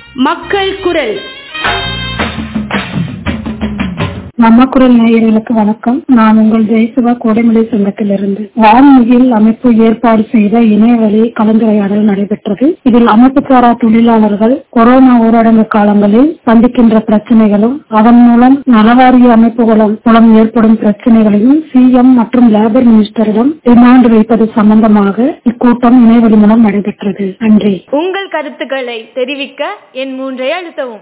மக்கள் குரல். நம்ம குரல் நேயர்களுக்கு வணக்கம். நான் உங்கள் ஜெயசுவா கோடைமலை சங்கத்திலிருந்து. வான்மிகில் அமைப்பு ஏற்பாடு செய்த இணையவழி கலந்துரையாடல் நடைபெற்றது. இதில் அமைப்பு சாரா தொழிலாளர்கள் கொரோனா ஊரடங்கு காலங்களில் சந்திக்கின்ற பிரச்சனைகளும் அதன் மூலம் நலவாரிய அமைப்புகளும் மூலம் ஏற்படும் பிரச்சனைகளையும் சிஎம் மற்றும் லேபர் மினிஸ்டரிடம் டிமாண்ட் வைப்பது சம்பந்தமாக இக்கூட்டம் இணையவழி மூலம் நடைபெற்றது. நன்றி. உங்கள் கருத்துக்களை தெரிவிக்க என் 3 அழுத்தவும்.